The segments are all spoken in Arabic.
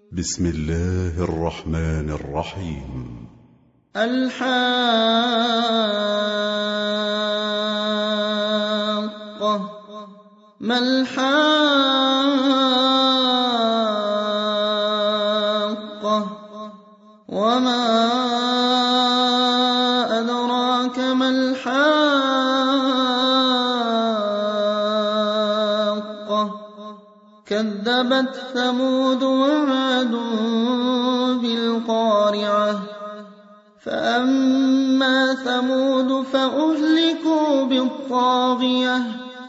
بسم الله الرحمن الرحيم. الحاقة ما الحاقة وما أدراك ما الحاقة كذبت ثمود وعاد بالقارعة فأما ثمود فأهلكوا بالطاغية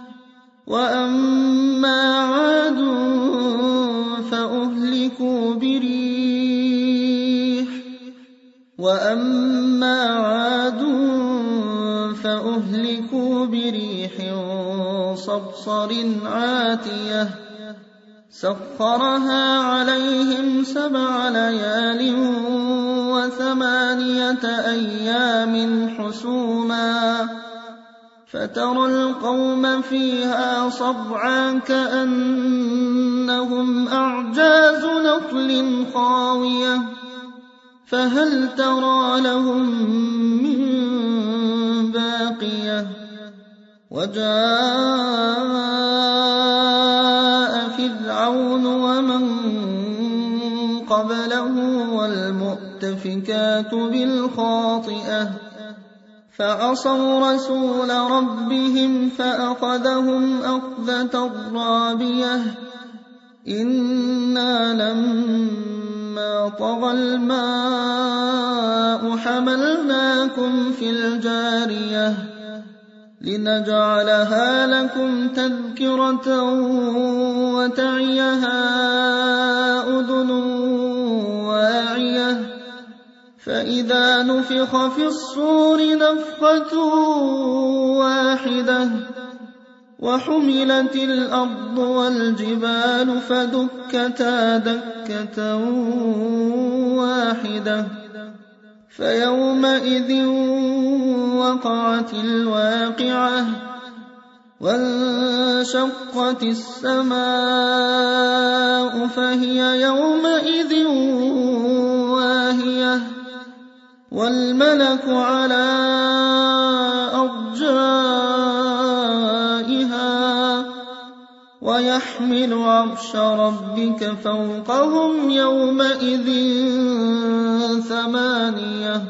وأما عاد فأهلكوا بريح صرصر عاتية سخرها عليهم 7 ليال و8 أيام حسوما فترى القوم فيها صرعى كأنهم أعجاز نخل خاوية فهل ترى لهم من باقية وجاء فرعون ومن قبله والمؤتفكات بالخاطئة فعصوا رسول ربهم فأخذهم أخذة رابية إنا لما طغى الماء حملناكم في الجارية لنجعلها لكم تذكرة وتعيها أذن واعية فإذا نفخ في الصور نفخة واحدة وحملت الأرض والجبال فدكتا دكة واحدة فيومئذ وقعت الواقعة وانشقت السماء فهي يومئذ واهية والملك على أرجائها ويحمل عرش ربك فوقهم يومئذ 8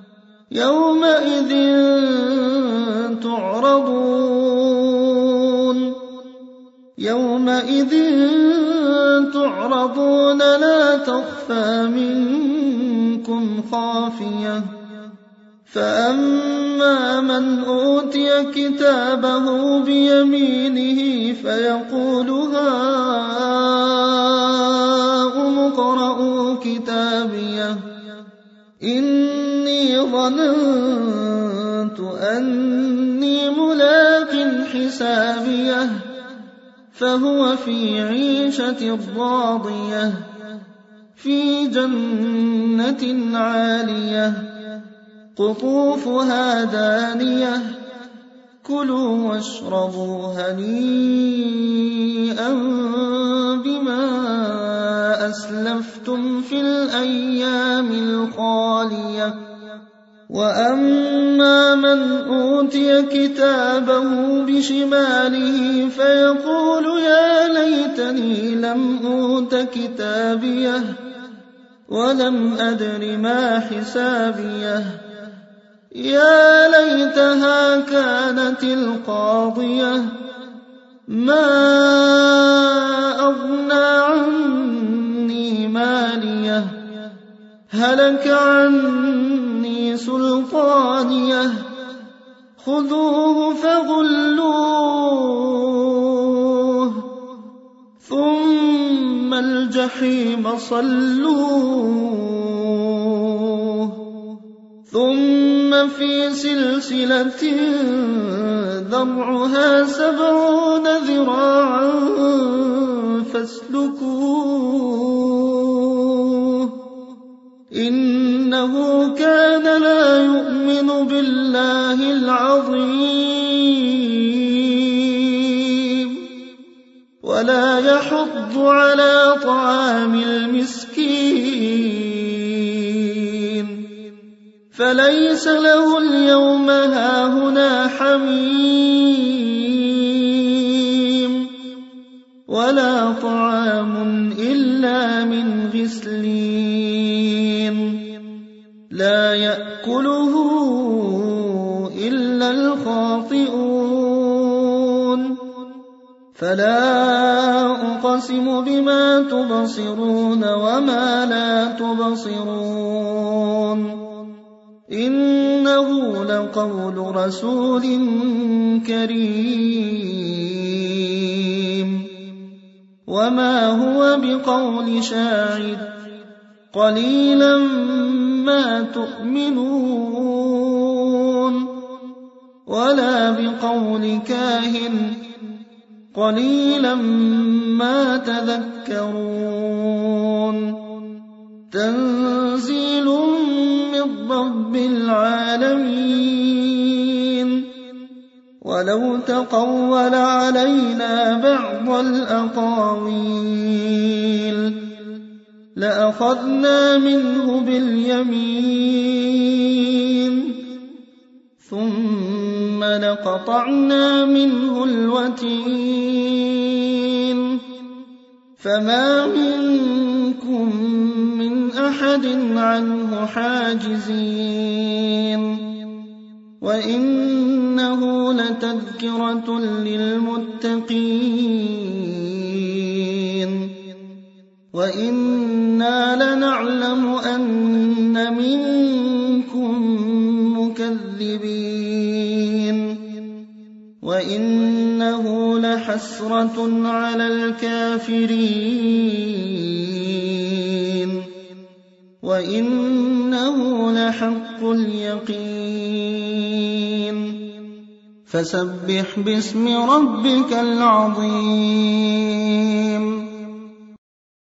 يومئذ تعرضون لا تخفى منكم خافية فأما من أوتي كتابه بيمينه فيقول هاؤم اقرءوا كتابيه إني ظننت أني ملاق حسابيه فهو في عيشة راضية في جنة عالية قطوفها دانية كلوا واشربوا هنيئا بما أسلفتم في الأيام الخالية وأما من أوتي كتابه بشماله فيقول يا ليتني لم أوت كتابيه ولم أدر ما حسابيه يا ليتها كانت القاضية ما أغنى عني ماليه هلك عني سلطانيه خذوه فغلوه ثم الجحيم صلوه ثم في سلسلة ذرعها 70 ذراعا فاسلكوه إنه كان لا يؤمن بالله العظيم ولا يحض على طعام المسكين فليس له اليوم هاهنا حميم ولا طعام إلا من غسلين لا يأكله إلا الخاطئون فلا أقسم بما تبصرون وما لا تبصرون إنه لقول رسول كريم وما هو بقول شاعر قليلا ما تؤمنون ولا بقول كاهن قليلا ما تذكرون تنزيل من رب العالمين ولو تقول علينا بعض الأقاويل لأخذنا منه باليمين ثم لقطعنا منه الوتين فما منكم من أحد عنه حاجزين وإنه لتذكرة للمتقين وإنا لنعلم أن منكم مكذبين وإنه لحسرة على الكافرين وإنه لحق اليقين فسبح باسم ربك العظيم